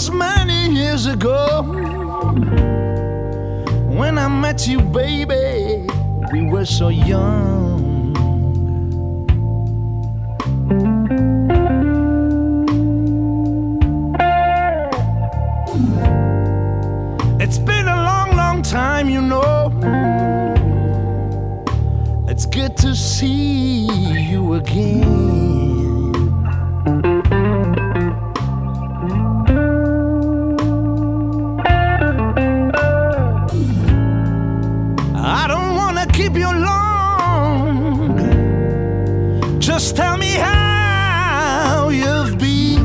was many years ago. When I met you, baby, we were so young. It's been a long, long time, you know. It's good to see you again. I don't wanna keep you long. Just tell me how you've been.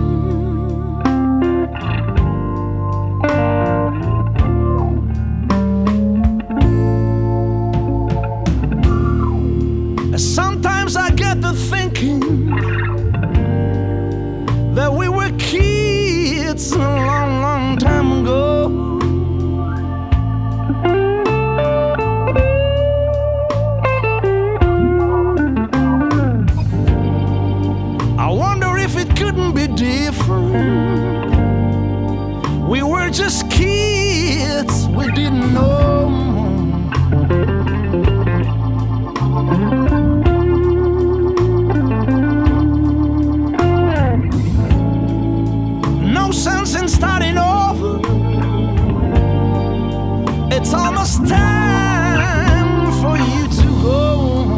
Sometimes I get to thinking that we were kids a long, long time ago. I wonder if it couldn't be different. We were just kids, we didn't know. No sense in starting over. It's almost time for you to go.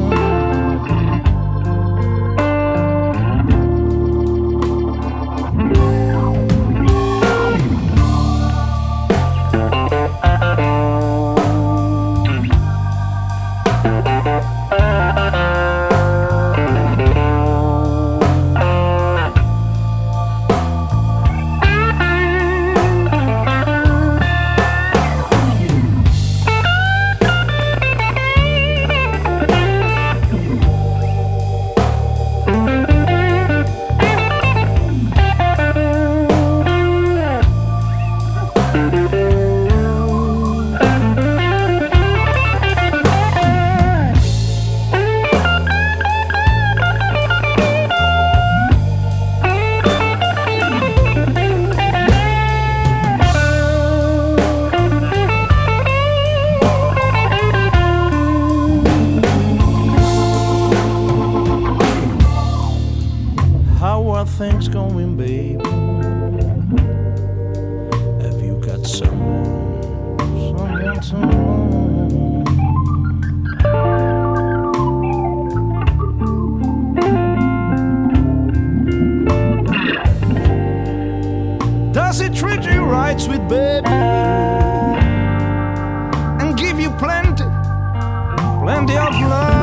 How are things going, baby? Have you got someone to know? Does it treat you right, sweet baby, and give you plenty of love?